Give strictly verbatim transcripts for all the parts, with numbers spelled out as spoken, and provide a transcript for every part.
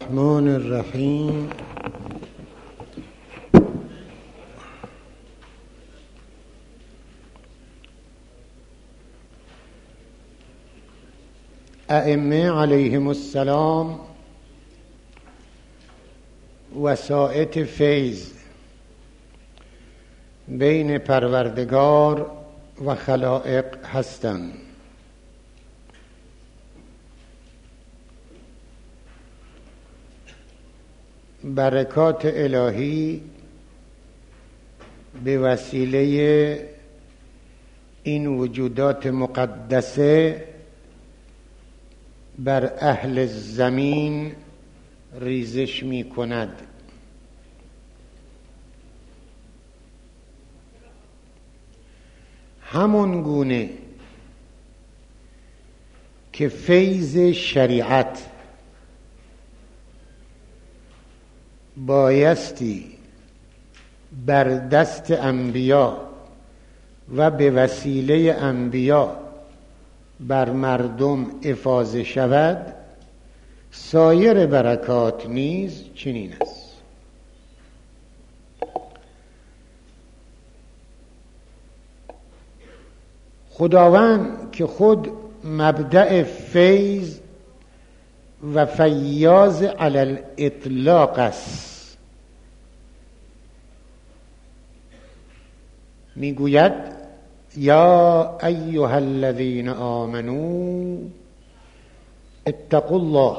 الرحمن الرحیم. ائمه علیهم السلام وسائط فیض بین پروردگار و خلائق هستند. برکات الهی به وسیله این وجودات مقدسه بر اهل زمین ریزش می کند. همون گونه که فیض شریعت بایستی بر دست انبیا و به وسیله انبیا بر مردم افاضه شود، سایر برکات نیز چنین است. خداوند که خود مبدأ فیض و فیاض علی الاطلاق است، میگوید یا ایها الذین آمنوا اتقوا الله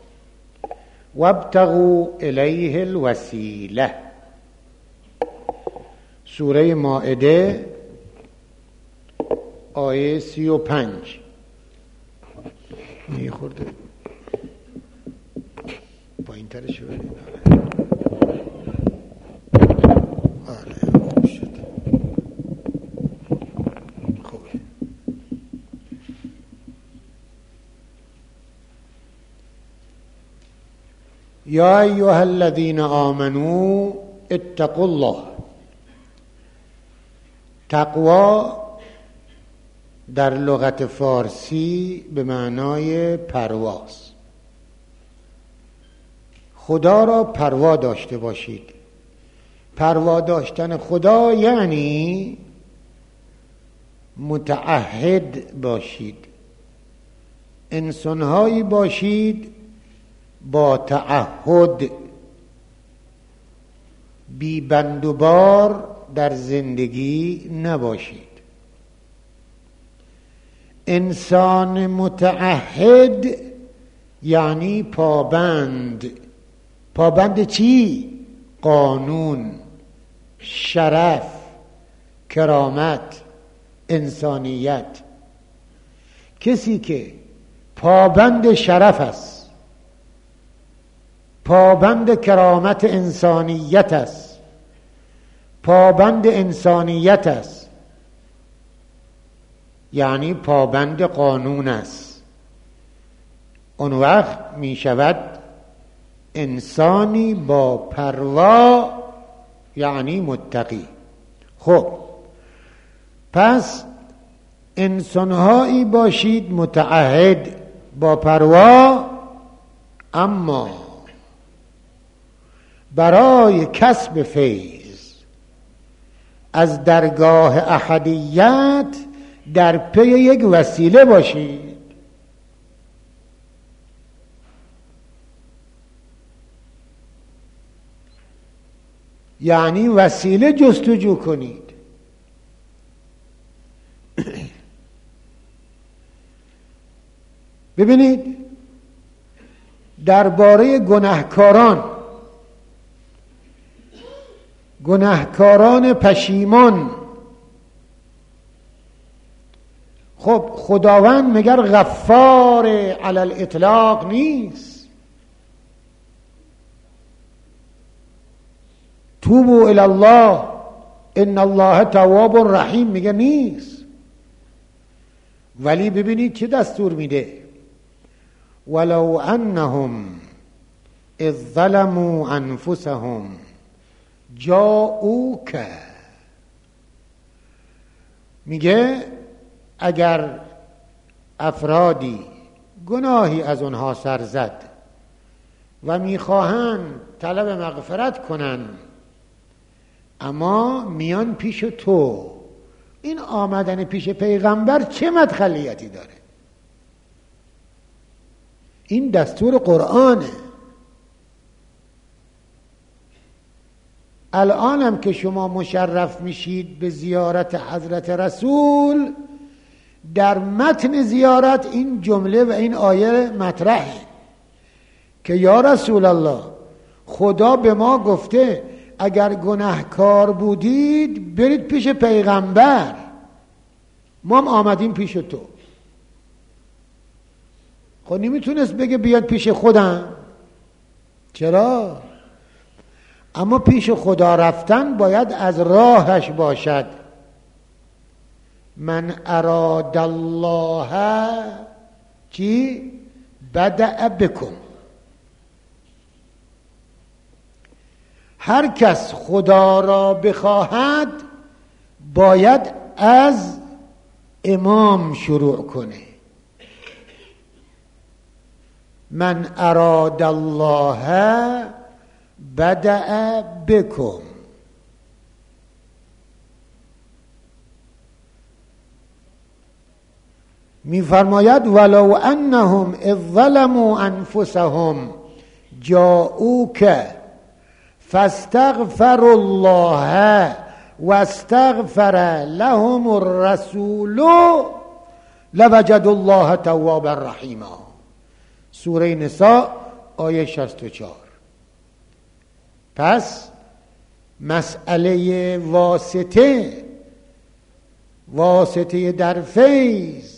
وابتغوا الیه الوسیله. سوره مائده آیه سی و پنج. میخورده پایین ترش برید. آره خوب شد. خوبه. یا ایها الذین آمنوا اتقوا الله. تقوا در لغت فارسی به معنای پرواز. خدا را پروا داشته باشید. پروا داشتن خدا یعنی متعهد باشید. انسانهایی باشید با تعهد، بی بند و بار در زندگی نباشید. انسان متعهد یعنی پابند. پابند چی؟ قانون، شرف، کرامت، انسانیت. کسی که پابند شرف است، پابند کرامت انسانیت است، پابند انسانیت است، یعنی پابند قانون است، اون وقت می شود انسانی با پروا، یعنی متقی. خب پس انسانهایی باشید متعهد با پروا، اما برای کسب فیض از درگاه احدیت در پی یک وسیله باشید. یعنی وسیله جستجو کنید. ببینید درباره گناهکاران، گناهکاران پشیمان، خب خداوند مگر غفار علی الاطلاق نیست؟ توبوا الی الله ان الله تواب رحیم میگه نیست؟ ولی ببینید چه دستور میده. ولو انهم اذ ظلموا انفسهم جاءوک. میگه اگر افرادی گناهی از اونها سر زد و میخواهند طلب مغفرت کنن، اما میان پیش تو. این آمدن پیش پیغمبر چه مدخلیتی داره؟ این دستور قرآنه. الانم که شما مشرف میشید به زیارت حضرت رسول، در متن زیارت این جمله و این آیه مطرحه که یا رسول الله، خدا به ما گفته اگر گناهکار بودید برید پیش پیغمبر، ما هم آمدیم پیش تو. خب نمیتونست بگه بیاد پیش خودم؟ چرا؟ اما پیش خدا رفتن باید از راهش باشد. من اراد الله چی؟ بدأ بکن. هر کس خدا را بخواهد باید از امام شروع کنه. من اراد الله بدأ بکم. می فرماید ولو انهم اذ ظلموا انفسهم جاءوک فاستغفروا الله واستغفر لهم الرسول لوجدوا الله توابا رحیما. سوره نساء آیه شصت و چهار. پس مسئله واسطه واسطه در فیض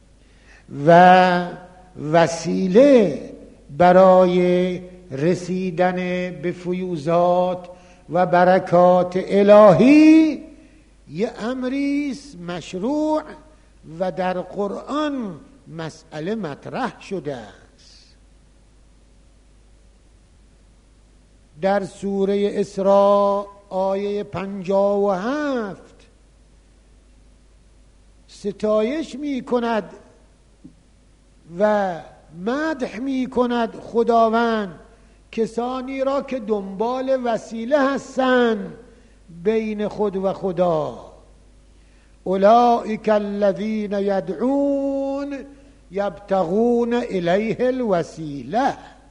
و وسیله برای رسیدن به فیوزات و برکات الهی یه امریست مشروع و در قرآن مسئله مطرح شده است. در سوره اسراء آیه پنجاه و هفت ستایش می کند و مدح می کند خداوند کسانی را که دنبال وسیله هستند بین خود و خدا. اولئک الذین یدعون یبتغون الیه الوسیله.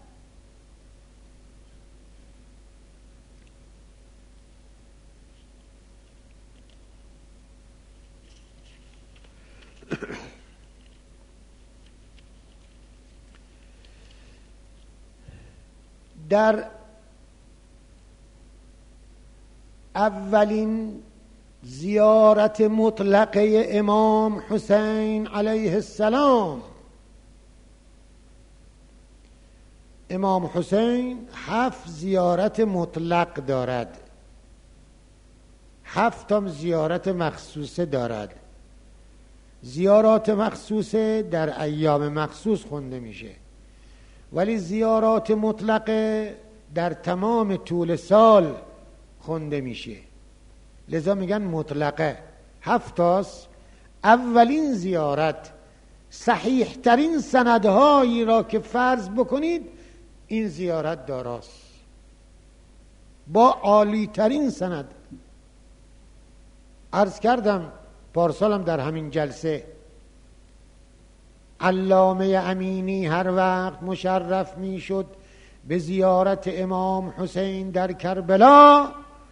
در اولین زیارت مطلقه امام حسین علیه السلام، امام حسین هفت زیارت مطلق دارد، هفت هم زیارت مخصوصه دارد. زیارات مخصوصه در ایام مخصوص خونده میشه، ولی زیارات مطلقه در تمام طول سال خونده میشه، لذا میگن مطلقه. هفتاست. اولین زیارت صحیح ترین سندهایی را که فرض بکنید این زیارت داراست، با عالی ترین سند. عرض کردم پارسالم در همین جلسه، علامه امینی هر وقت مشرف می شد به زیارت امام حسین در کربلا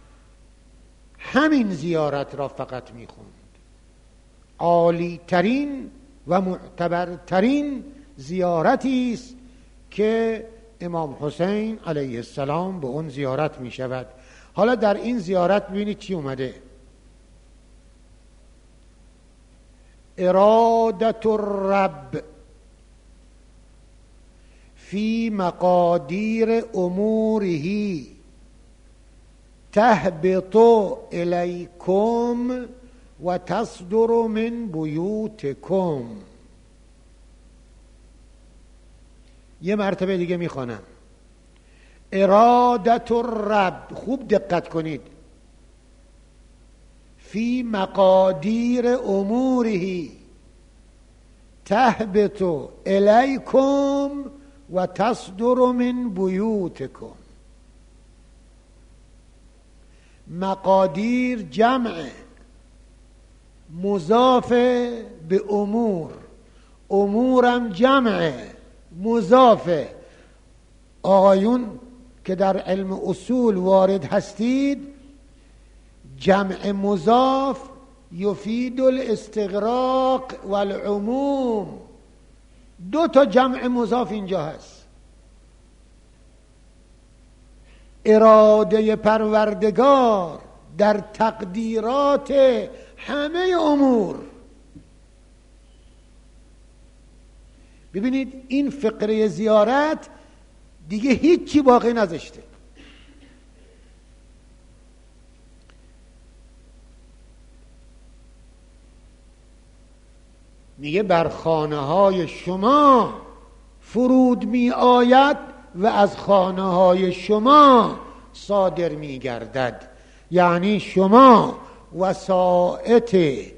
همین زیارت را فقط می خوند. عالی ترین و معتبرترین زیارتی است که امام حسین علیه السلام به اون زیارت می شود. حالا در این زیارت ببینید چی اومده: ارادت الرب فی مقادیر اموره تهبط الیکم و تصدر من بیوتکم. یه مرتبه دیگه میخوانم: ارادت الرب، خوب دقت کنید، فی مقادیر اموره تهبط الیکم و تصدر من بیوتکم. مقادیر جمع مضاف به امور، امورم جمع مضاف. آقایون که در علم اصول وارد هستید، جمع مضاف یفید الاستغراق والعموم. دو تا جمع مضاف اینجا هست. اراده پروردگار در تقدیرات همه امور. ببینید این فقره زیارت دیگه هیچی باقی نذاشته. میگه بر خانه های شما فرود می آید و از خانه های شما صادر می گردد. یعنی شما وسائط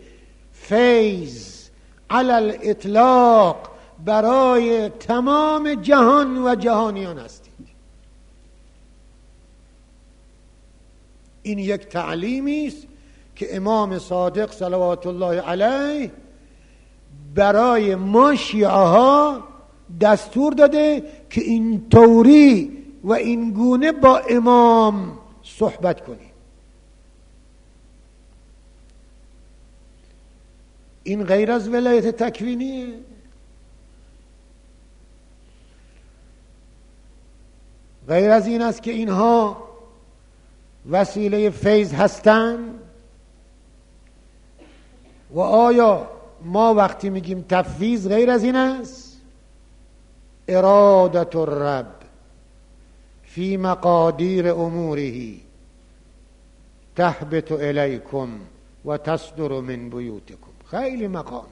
فیض علی الاطلاق برای تمام جهان و جهانیان هستید. این یک تعلیمی است که امام صادق صلوات الله علیه برای ما شیعه ها دستور داده که این طوری و این گونه با امام صحبت کنیم. این غیر از ولایت تکوینیه. غیر از این است که اینها وسیله فیض هستند. و آیا ما وقتی میگیم تفویض غیر از این است؟ ارادت الرب فی مقادیر اموره تهبط الیکم و تصدر من بیوتکم. خیلی مقامه.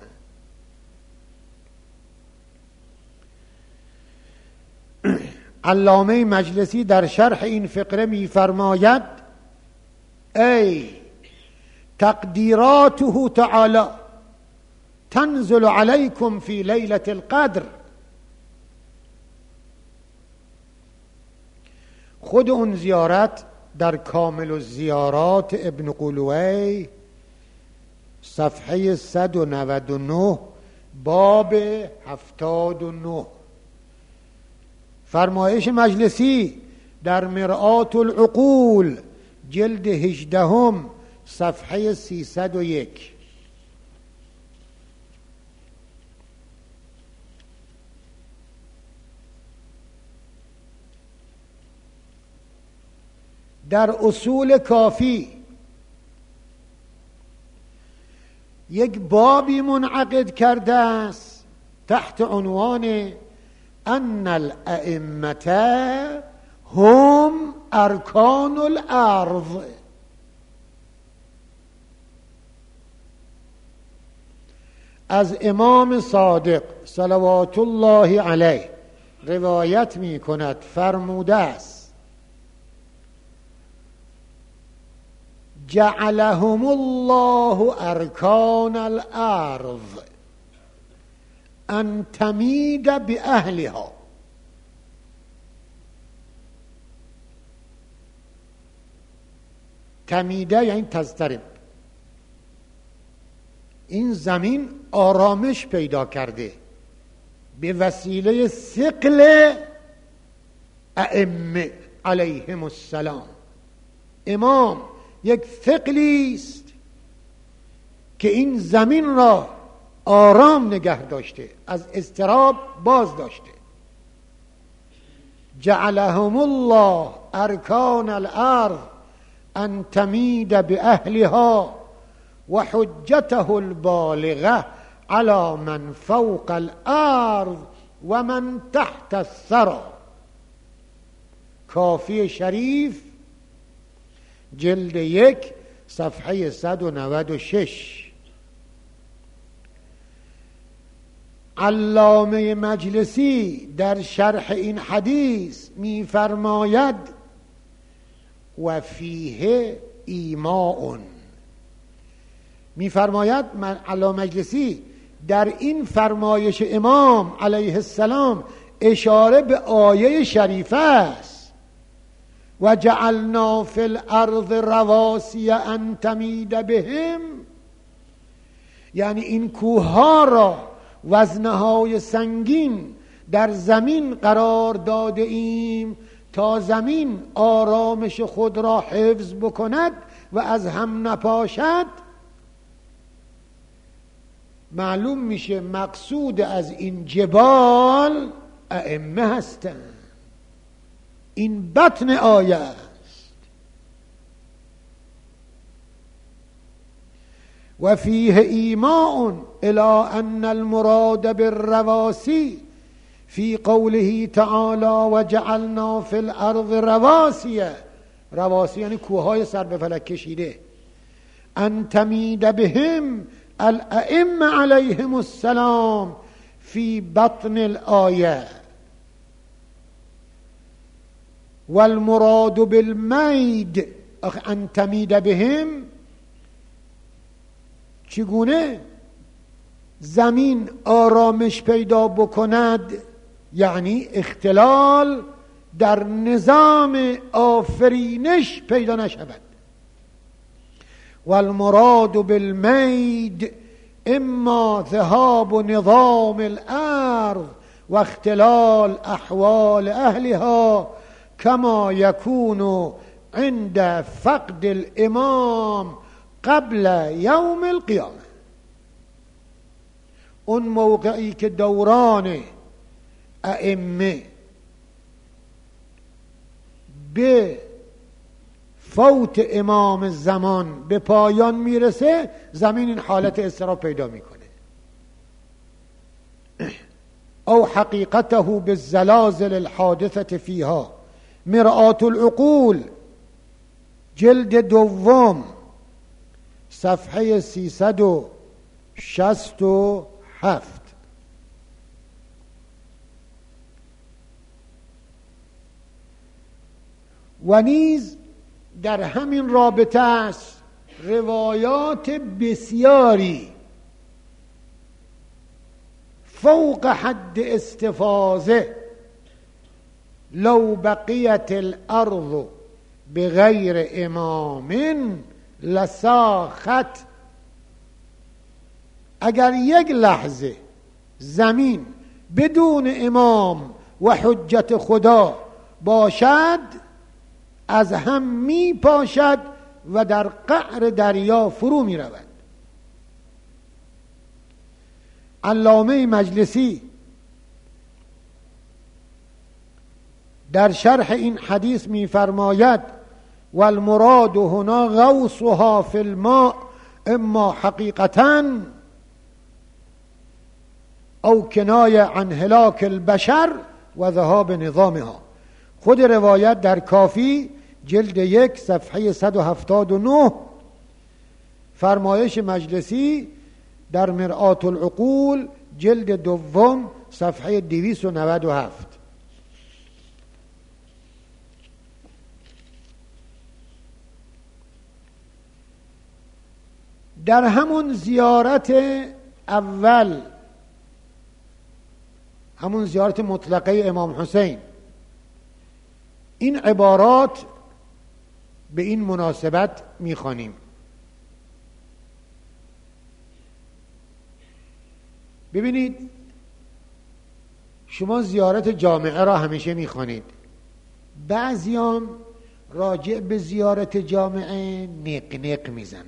علامه مجلسی در شرح این فقره می‌فرماید ای تقدیراته تعالی تنزل علیکم فی لیلة القدر. خود اون زیارت در کامل الزیارات ابن قلوی صفحه صد و نود و نه باب هفتاد و نه، فرمایش مجلسی در مرآت العقول جلد هجدهم صفحه سیصد و یک. در اصول کافی یک بابی منعقد کرده است تحت عنوان ان الائمه هم ارکان الارض. از امام صادق صلوات الله علیه روایت می کند، فرموده است جعلهم الله ارکان الارض ان تمید باهلها. تمیده یعنی تضطرب. این زمین آرامش پیدا کرده به وسیله ثقل ائمه علیهم السلام. امام یک ثقلی است که این زمین را آرام نگه داشته، از اضطراب باز داشته. جعلهم الله ارکان الارض ان تمید باهلها و حجته البالغه على من فوق الارض و من تحت الثرى. کافی شریف جلد یک صفحه صد و نود و شش. علامه مجلسی در شرح این حدیث می فرماید و فیه ایماء. می فرماید علامه مجلسی در این فرمایش امام علیه السلام اشاره به آیه شریفه است. و جعلنا فی الارض رواسی ان تمید بهم، یعنی این کوهها را وزنهای سنگین در زمین قرار داده ایم تا زمین آرامش خود را حفظ بکند و از هم نپاشد. معلوم میشه مقصود از این جبال ائمه هستند. این بطن آیه است. و فیه ایماء الی ان المراد بالرواسی فی قوله تعالی و جعلنا فی الارض رواسی، رواسی یعنی کوههای سر به فلک کشیده، ان تمید بهم الائمه علیهم السلام فی بطن الآیه. والمراد بالمید ان تمید بهم، چگونه زمین آرامش پیدا بکند؟ یعنی اختلال در نظام آفرینش پیدا نشود. والمراد بالمید اما ذهاب نظام الارض و اختلال احوال اهلها کما یکون عند فقد الامام قبل یوم القیامه. اون موقعی که دوران ائمه به فوت امام زمان به پایان میرسه، زمین این حالت اضطراب پیدا میکنه. او حقیقته بالزلازل الحادثه فیها، مرآة العقول جلد دوم صفحه سیصد و شصت و هفت. و نیز در همین رابطه است روایات بسیاری فوق حد استفاضه، لو بقیت الارض بغیر امام لساخت، اگر یک لحظه زمین بدون امام و حجت خدا باشد از هم می پاشد و در قعر دریا فرو می رود. علامه مجلسی در شرح این حدیث می فرماید والمراد هنا غوصها فی الماء اما حقیقتاً او کنایه عن هلاک البشر و ذهاب نظامها. خود روایت در کافی جلد یک صفحه صد و هفتاد و نه، فرمایش مجلسی در مرآة العقول جلد دوم صفحه دویست و نود و هفت. در همون زیارت اول، همون زیارت مطلقه امام حسین، این عبارات به این مناسبت میخوانیم. ببینید شما زیارت جامعه را همیشه میخوانید، بعضیام راجع به زیارت جامعه نق نق میزنن،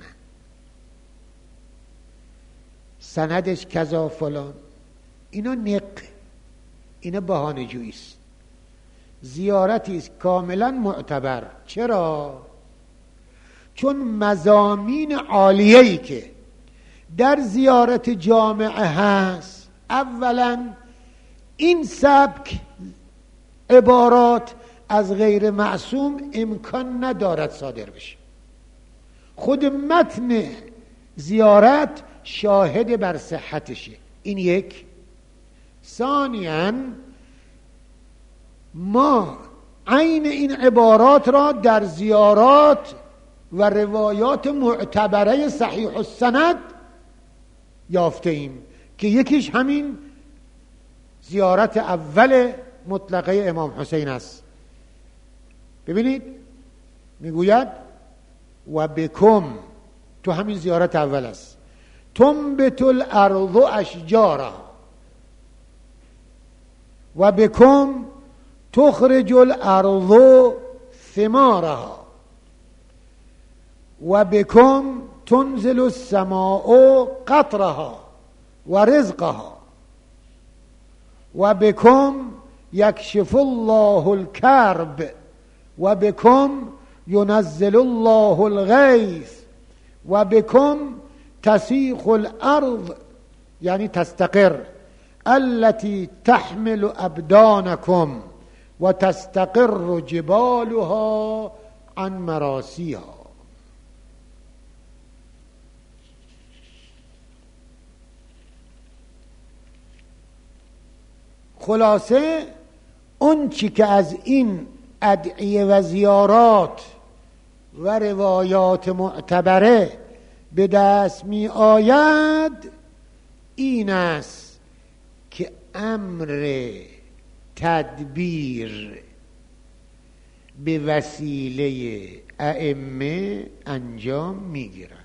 سندش کذا فلان، اینا نق، اینا بهانه جویی است. زیارتی است کاملا معتبر. چرا؟ چون مضامین عالیه‌ای که در زیارت جامعه هست، اولا این سبک عبارات از غیر معصوم امکان ندارد صادر بشه. خود متن زیارت شاهد بر صحتشه، این یک. ثانیاً ما عین این عبارات را در زیارات و روایات معتبره صحیح السند یافته ایم که یکیش همین زیارت اول مطلقه امام حسین است. ببینید میگوید و بکم، تو همین زیارت اول است، تنبت الارض اشجارها و بکم تخرج الارض ثمارها و بکم تنزل السماء قطرها و رزقها و بکم یکشف الله الکرب و بکم ینزل الله الغیث و بکم تسیخ الارض یعنی تستقر التي تحمل ابدانکم و تستقر جبالها عن مراسیها. خلاصه اون چی که از این ادعیه و زیارات و روایات معتبره به دست می آید این است که امر تدبیر به وسیله ائمه انجام می گیرد.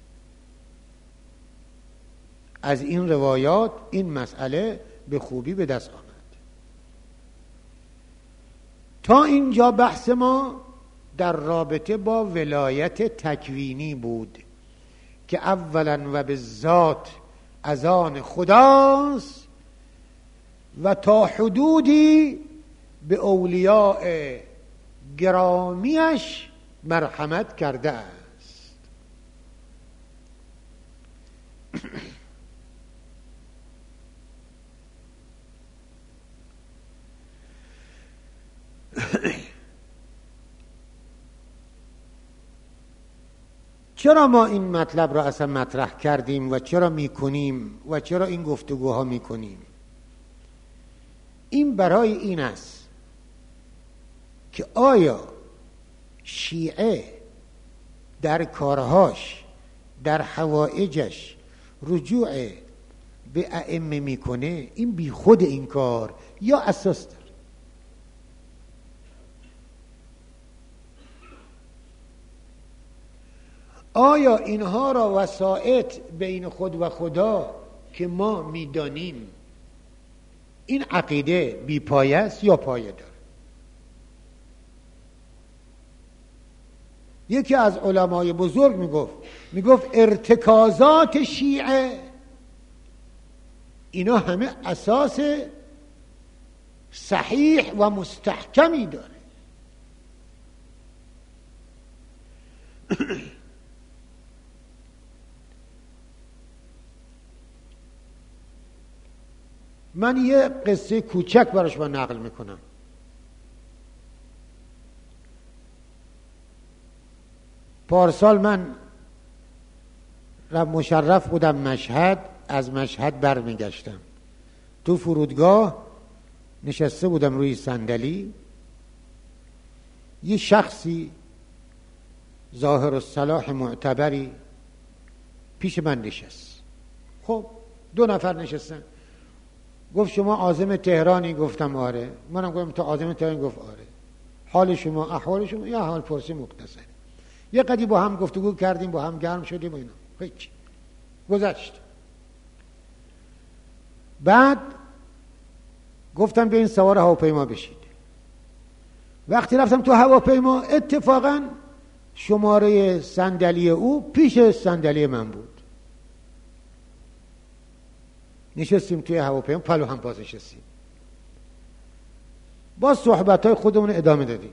از این روایات این مسئله به خوبی به دست آمد. تا اینجا بحث ما در رابطه با ولایت تکوینی بود که اولا و به ذات از آن خداست و تا حدودی به اولیاء گرامیش مرحمت کرده است. چرا ما این مطلب را اصلا مطرح کردیم و چرا میکنیم و چرا این گفتگوها میکنیم؟ این برای این است که آیا شیعه در کارهاش در حوائجش رجوع به ائمه میکنه، این بی خود این کار یا اساس داره؟ آیا اینها را وسائط بین خود و خدا که ما میدانیم این عقیده بی پایه است یا پایه داره؟ یکی از علمای بزرگ میگفت میگفت ارتکازات شیعه اینا همه اساس صحیح و مستحکمی داره. من یه قصه کوچک براش با نقل میکنم. پارسال من مشرف بودم مشهد، از مشهد برمیگشتم، تو فرودگاه نشسته بودم روی صندلی، یه شخصی ظاهر الصلاح معتبری پیش من نشست. خب دو نفر نشستن. گفت شما عازم تهرانی؟ گفتم آره. منم گفتم تو عازم تهرانی؟ گفت آره. حال شما، احوال شما؟ یا حال پرسی مختصر. یه قدری با هم گفتگو کردیم، با هم گرم شدیم و اینا. هیچ گذشت. بعد گفتم بیاین سوار هواپیما بشید. وقتی رفتم تو هواپیما اتفاقا شماره صندلی او پیش صندلی من بود. نشستیم توی هواپیما، پلو هم باز نشستیم، باز صحبت‌های خودمون ادامه دادیم.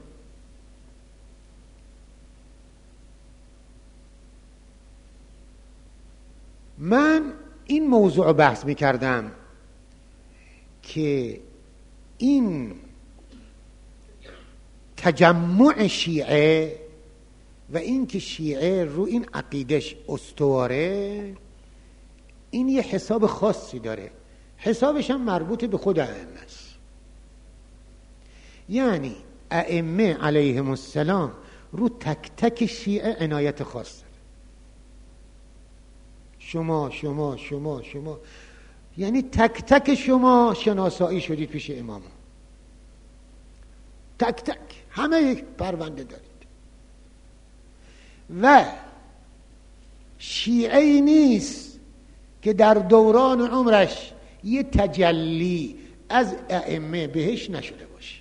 من این موضوع بحث می‌کردم که این تجمع شیعه و این که شیعه رو این عقیدش استواره، این یه حساب خاصی داره. حسابش هم مربوط به خود ائمه است. یعنی ائمه علیهم السلام رو تک تک شیعه عنایت خاص داره. شما شما شما شما یعنی تک تک شما شناسایی شدید پیش امام، تک تک همه یک پرونده دارید. و شیعه‌ای نیست که در دوران عمرش یه تجلی از ائمه بهش نشده باشه.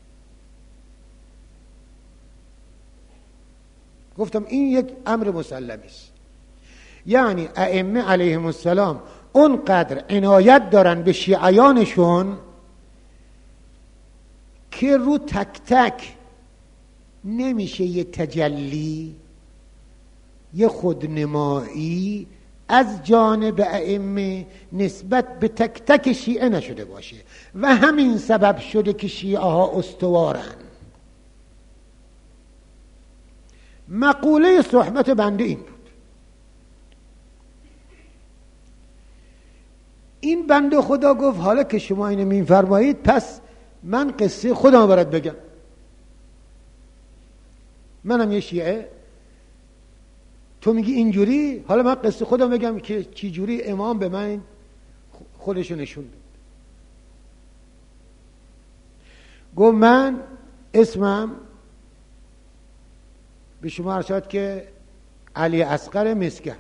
گفتم این یک امر مسلمی است. یعنی ائمه علیهم السلام اونقدر عنایت دارن به شیعیانشون که رو تک تک نمیشه یه تجلی، یه خودنمایی از جانب ائمه نسبت به تک تک شیعه نشده باشه و همین سبب شده که شیعه ها استوارن. مقوله صحبت بنده این بود. این بنده خدا گفت حالا که شما اینو میفرمایید پس من قصه خودم برات بگم. منم یه شیعه، تو میگی اینجوری، حالا من قصه خودم بگم که چی جوری امام به من خودشو نشون داد. گفت من اسمم به شما ارشاد که علی اصغر مسگر،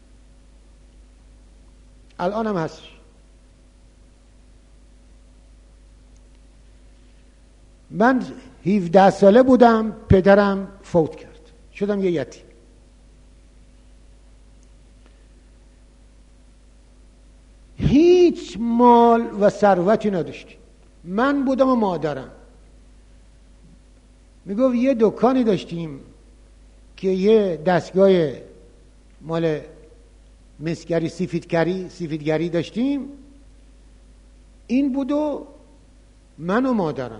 الانم هست. من هفده ساله بودم پدرم فوت کرد، شدم یه یتیم. هیچ مال و ثروتی نداشتیم، من بودم و مادرم. میگفت یه دکانی داشتیم که یه دستگاه مال مسگری سفیدگری سفیدگری داشتیم، این بود و من و مادرم.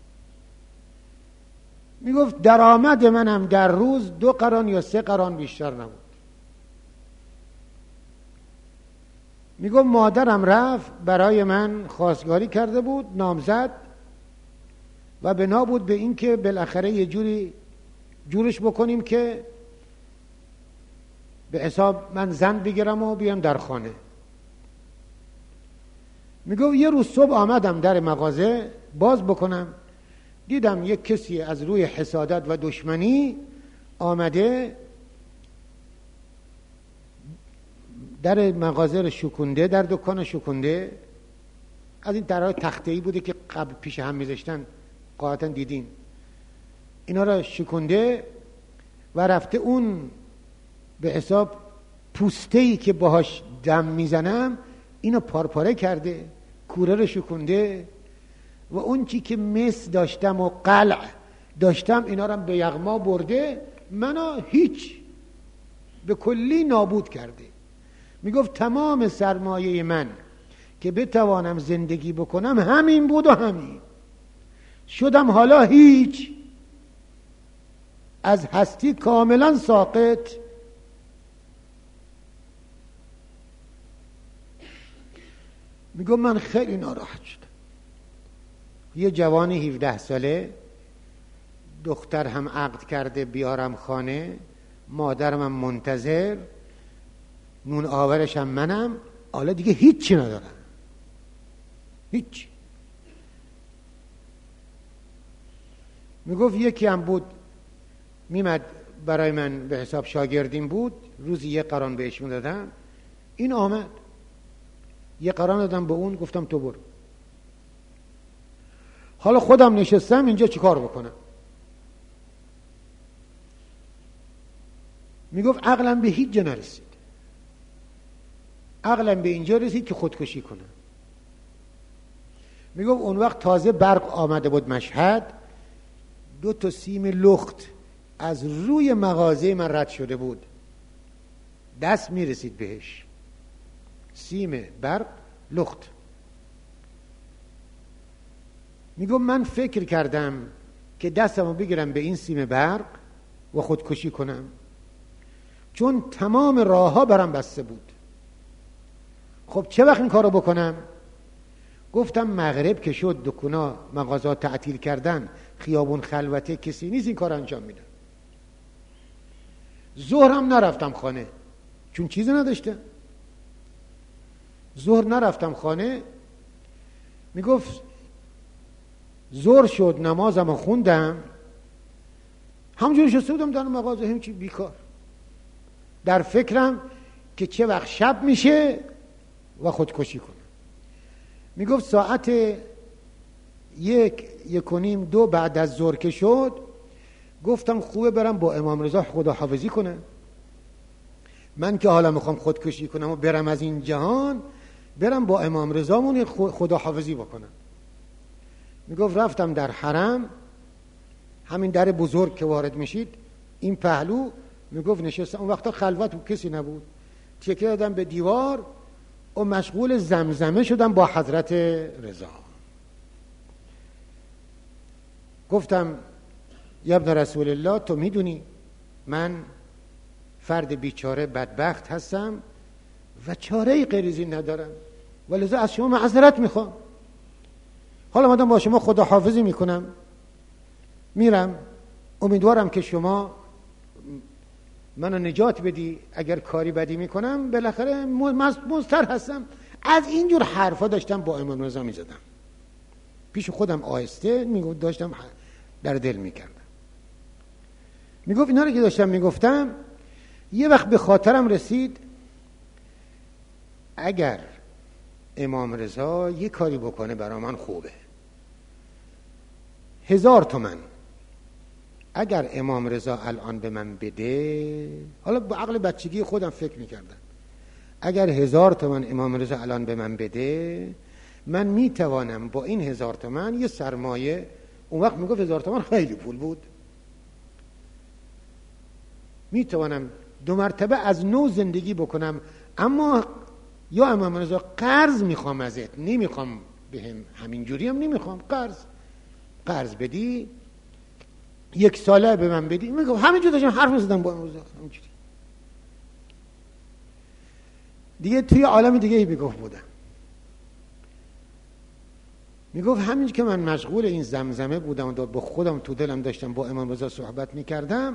میگفت درآمد منم در روز دو قران یا سه قران بیشتر نبود. میگفت مادرم رفت برای من خواستگاری کرده بود، نامزد، و بنا بود به این که بالاخره یه جوری جورش بکنیم که به حساب من زن بگیرم و بیام در خانه. میگفت یه روز صبح آمدم در مغازه باز بکنم، دیدم یک کسی از روی حسادت و دشمنی آمده در مغازه رو شکونده، در دکان شکونده. از این درهای تخته‌ای بوده که قبل پیش هم میذاشتن، قاعدتا دیدین اینا رو شکونده و رفته اون به حساب پوسته‌ای که باهاش دم میزنم اینو پارپاره کرده، کوره رو شکونده و اون چی که مس داشتم و قلع داشتم اینا رو به یغما برده، منو هیچ به کلی نابود کرده. میگفت تمام سرمایه من که بتوانم زندگی بکنم همین بود و همین شدم، حالا هیچ، از هستی کاملا ساقط. میگم من خیلی ناراحت شدم. یه جوان هفده ساله، دختر هم عقد کرده بیارم خانه، مادرم هم منتظر، نون آورش هم منم، حالا دیگه هیچی ندارم، هیچ. میگفت یکی هم بود میمد برای من به حساب شاگردیم بود، روزی یه قران بهش میدادم، این آمد یه قران دادم به اون، گفتم تو برو. حالا خودم نشستم اینجا چیکار بکنم؟ میگفت عقلم به هیچ جا نرسید، عقلم به اینجا رسید که خودکشی کنم. میگفت اون وقت تازه برق آمده بود مشهد، دو تا سیم لخت از روی مغازه من رد شده بود، دست میرسید بهش، سیم برق لخت. میگفت من فکر کردم که دستمو بگیرم به این سیم برق و خودکشی کنم، چون تمام راه ها برام بسته بود. خب چه وقت این کارو بکنم؟ گفتم مغرب که شد، دکونا مغازات تعطیل کردن، خیابون خلوته، کسی نیست این کار انجام میده. ظهرم نرفتم خانه چون چیزی نداشته. ظهر نرفتم خانه. میگفت ظهر شد نمازم خوندم، همجوری شسته بودم در مغازه همچی بیکار، در فکرم که چه وقت شب میشه و خودکشی کنم. میگفت ساعت یک یک و نیم دو بعد از ظهر که شد، گفتم خوبه برم با امام رضا خداحافظی کنم. من که حالا میخوام خودکشی کنم و برم از این جهان، برم با امام رضا مون خداحافظی بکنم. میگفت رفتم در حرم، همین در بزرگ که وارد میشید این پهلو، میگفت نشستم. اون وقتا خلوت و کسی نبود، تکیه دادم به دیوار و مشغول زمزمه شدم با حضرت رضا. گفتم یا ابن رسول الله، تو میدونی من فرد بیچاره بدبخت هستم و چاره‌ای غیر از این ندارم، ولذا از شما معذرت میخوام. حالا مادام با شما خداحافظی میکنم، میرم، امیدوارم که شما منو نجات بدی، اگر کاری بدی میکنم بالاخره مضطر هستم. از اینجور حرفا داشتم با امام رضا میزدم، پیش خودم آهسته میگفت، داشتم در دل میکردم. میگفت اینا رو که داشتم میگفتم، یه وقت به خاطرم رسید اگر امام رضا یه کاری بکنه برا من خوبه. هزار تومن اگر امام رضا الان به من بده، حالا با عقل بچگی خودم فکر میکردم، اگر هزار تومن امام رضا الان به من بده، من میتوانم با این هزار تومن یه سرمایه، اون وقت میگفت هزار تومن خیلی پول بود، میتوانم دو مرتبه از نو زندگی بکنم. اما یا امام رضا قرض میخوام ازت، نمیخوام بهم همینجوری هم نمیخوام، قرض قرض بدی، یک ساله به من بدی. میگم همینجور داشتم حرف میزدم با امام رضا، همینجوری دیگه توی عالم دیگه ای میگفت بودم. میگفت همین که من مشغول این زمزمه بودم و با خودم تو دلم داشتم با امام رضا صحبت میکردم،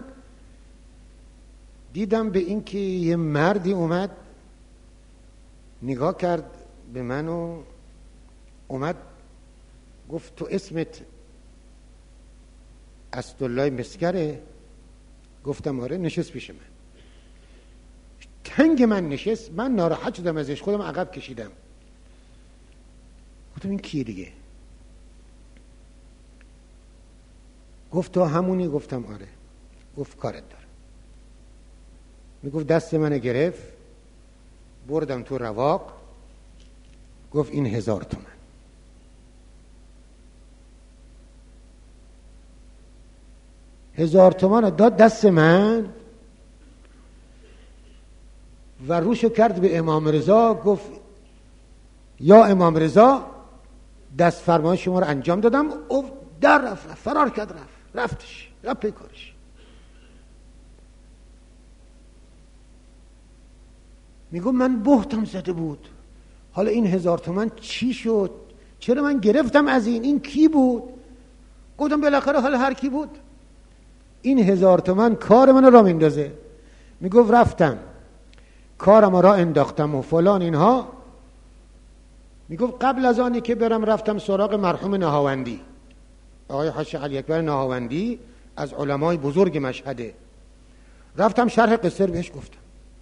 دیدم به این که یه مردی اومد نگاه کرد به من و اومد گفت تو اسمت اسدالله مسگره؟ گفتم آره. نشست پیش من، تنگ من نشست، من ناراحت شدم ازش، خودم عقب کشیدم. گفتم این کیه دیگه؟ گفت تو همونی؟ گفتم آره. گفت کارت دارم. میگفت دست من گرفت، بردم تو رواق، گفت این هزار تومن. هزار تومن داد دست من و روشو کرد به امام رضا، گفت یا امام رضا دست فرمان شما رو انجام دادم. او در رفت، فرار کرد، رفت رفتش رفت پی کارش. میگو من بهتم زده بود، حالا این هزار تومن چی شد؟ چرا من گرفتم از این؟ این کی بود؟ گفتم بالاخره حالا هر کی بود، این هزار تومن کار من را میندازه. میگفت رفتم کارم را انداختم و فلان اینها. میگفت قبل از آنی که برم رفتم سراغ مرحوم نهاوندی، آقای حاج علی اکبر نهاوندی، از علمای بزرگ مشهده. رفتم شرح قصه بهش گفتم،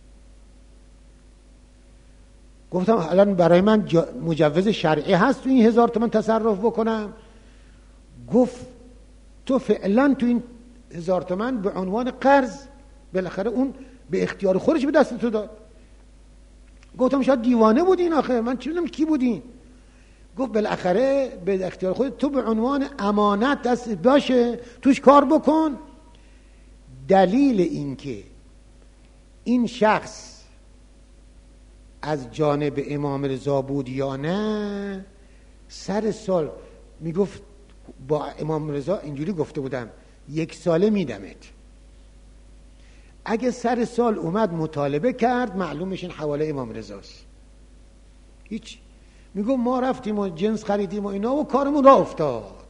گفتم الان برای من مجوز شرعی هست تو این هزار تومن تصرف بکنم؟ گفت تو فعلا تو این هزار تومن به عنوان قرض، بالاخره اون به اختیار خودش به دست تو داد. گفتم شاید دیوانه بودین آخه، من چه میدونم کی بودین؟ گفت بالاخره به اختیار خودت، تو به عنوان امانت دست باشه، توش کار بکن. دلیل این که این شخص از جانب امام رضا بود یا نه، سر سال میگفت با امام رضا اینجوری گفته بودم یک ساله میدمت. اگه سر سال اومد مطالبه کرد، معلوم میشین حواله امام رضاست. هیچ. میگم ما رفتیم و جنس خریدیم و اینا و کارمون را افتاد.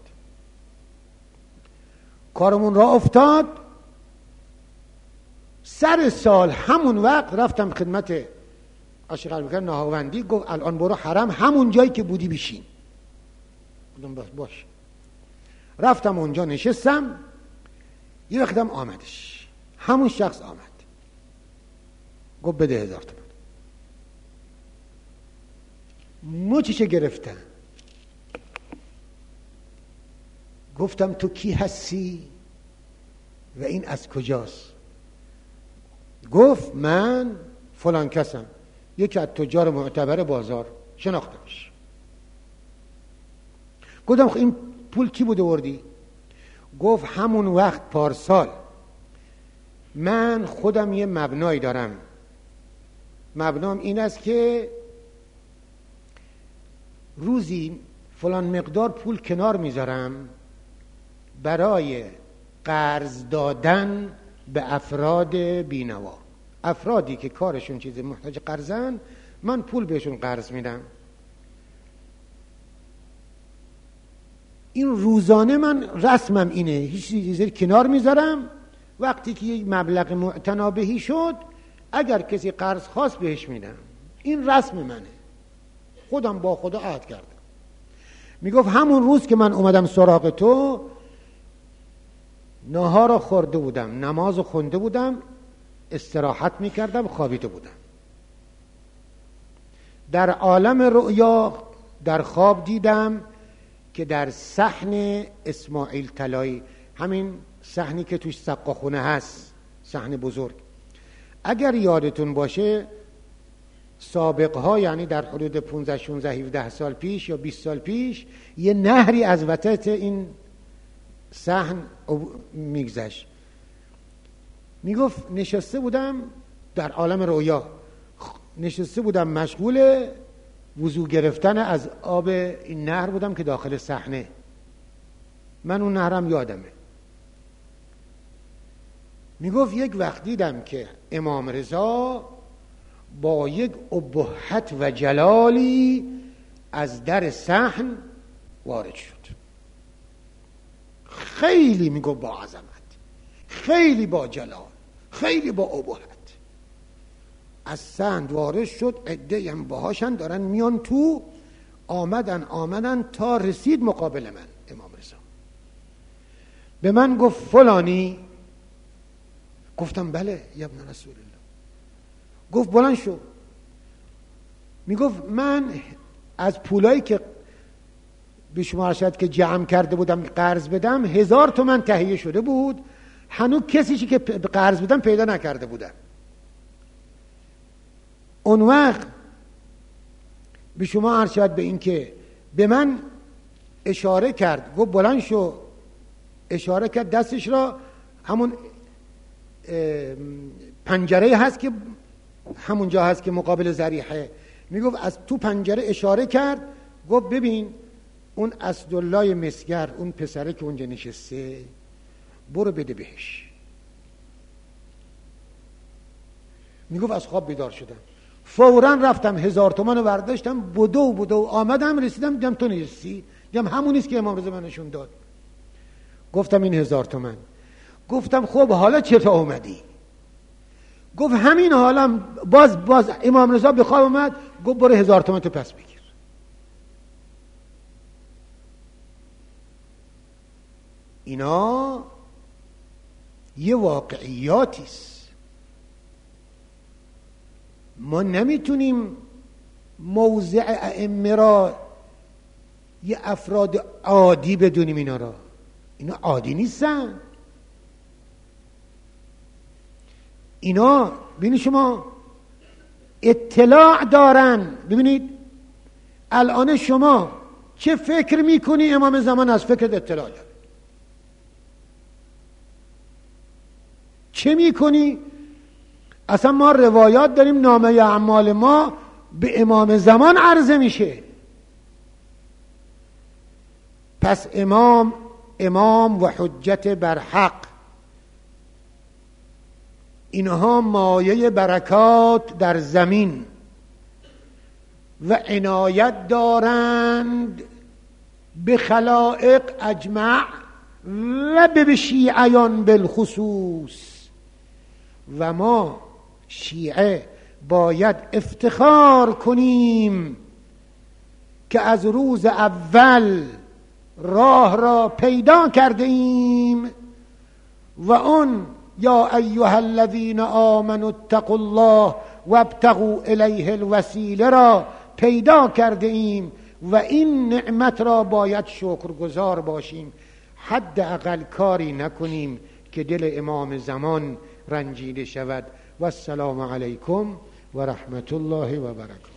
کارمون را افتاد. سر سال همون وقت رفتم خدمت عاشق قلب کرد نهاوندی. گفت الان برو حرم، همون جایی که بودی بشین. گفتم باش باش. رفتم اونجا نشستم. یه وقتم آمدش، همون شخص آمد. گفت بده هزار تومان. مچشو گرفتم. گفتم تو کی هستی و این از کجاست؟ گفت من فلان کسم، یکی از تجار معتبر بازار، شناختمش. گفتم خب این پول کی بوده وردی؟ گفت همون وقت پارسال من خودم یه مبنایی دارم. مبنام این است که روزی فلان مقدار پول کنار میذارم برای قرض دادن به افراد بینوا. افرادی که کارشون چیز محتاج قرضن، من پول بهشون قرض میدم. این روزانه من رسمم اینه، هیچ چیزی کنار میذارم. وقتی که یک مبلغ معتنابهی شد، اگر کسی قرض خواست بهش میدم. این رسم منه، خودم با خدا عهد کردم. میگفت همون روز که من اومدم سراغ تو، نهار رو خورده بودم، نماز رو خونده بودم، استراحت میکردم، خوابیده بودم. در عالم رؤیا در خواب دیدم که در صحن اسماعیل طلایی، همین صحنی که توش سقاخونه هست، صحن بزرگ، اگر یادتون باشه سابقها، یعنی در حدود پانزده شانزده هفده سال پیش یا بیست سال پیش، یه نهری از وسط این صحن میگذشت. میگفت نشسته بودم در عالم رؤیا، نشسته بودم مشغول وضو گرفتن از آب این نهر بودم که داخل صحنه. من اون نهرم یادمه. میگفت یک وقت دیدم که امام رضا با یک ابهت و جلالی از در صحن وارد شد. خیلی میگفت با عظمت، خیلی با جلال، خیلی با ابهت از صحن وارد شد. عده هم باهاشن دارن میان تو. آمدن آمدن تا رسید مقابل من. امام رضا به من گفت فلانی؟ گفتم بله یا ابن رسول الله. گفت بلند شو. میگفت من از پولایی که به شما ارشد که جمع کرده بودم قرض بدم، هزار تومن تهیه شده بود، هنوز کسی که قرض بدم پیدا نکرده بودم. اون وقت به شما ارشد به این که به من اشاره کرد، گفت بلند شو. اشاره کرد دستش را، همون پنجره هست که همونجا هست که مقابل ذریحه. میگفت از تو پنجره اشاره کرد، گفت ببین اون اسدالله مسگر، اون پسره که اونجا نشسته، برو بده بهش. میگفت از خواب بیدار شدم، فوراً رفتم هزار تومان رو برداشتم، بدو بدو آمدم، رسیدم دیدم تو نیستی، دیدم همونیست که امام رضا من نشون داد. گفتم این هزار تومان. گفتم خب حالا چطور اومدی؟ گفت همین حالا. باز باز امام رضا به خواب اومد، گفت برو هزار تومان تو پس بگیر. اینا یه واقعیاتیست. ما نمیتونیم موضع ائمه را یه افراد عادی بدونیم. اینا را، اینا عادی نیستن. اینا ببینید شما اطلاع دارن. ببینید الان شما چه فکر میکنی امام زمان از فکر اطلاع داره؟ چه میکنی؟ اصلا ما روایات داریم نامه اعمال ما به امام زمان عرضه میشه. پس امام امام و حجت بر حق، اینها مایه برکات در زمین و عنایت دارند به خلائق اجمع و به شیعیان بالخصوص. و ما شیعه باید افتخار کنیم که از روز اول راه را پیدا کرده ایم و اون یا ایها الذین آمنوا اتقوا الله وابتغوا الیه الوسیله را پیدا کرده ایم و این نعمت را باید شکرگزار باشیم. حداقل کاری نکنیم که دل امام زمان رنجیده شود. و السلام علیکم و رحمت الله و برکاته.